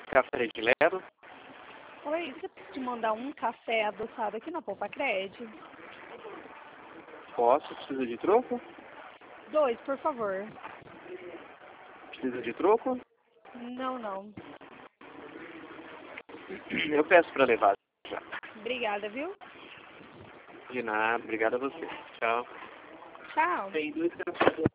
café predileto? Oi, você pode mandar um café adoçado aqui na Poupa Cred? Posso? Precisa de troco? 2, por favor. Precisa de troco? Não, não. Eu peço para levar. Já. Obrigada, viu? De nada, obrigado a você. Tchau. Tchau. Tem 2 cafés.